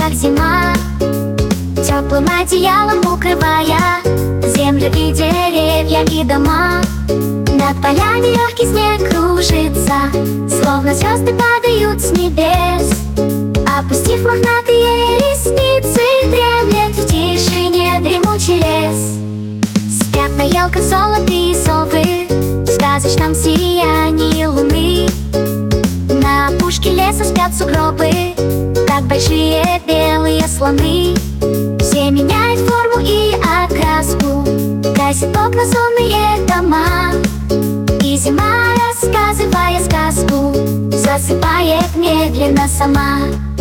как зима, теплым одеялом укрывая землю и деревья и дома. Над полями легкий снег кружится, словно звезды падают с небес. Опустив мохнатые ресницы, дремлет в тишине дремучий лес. Спят на елках золотые совы в сказочном сиянии луны. На опушке леса спят сугробы, как большие белые слоны. Все меняют форму и окраску, гасит окна сонные дома. И зима, рассказывая сказку, засыпает медленно сама.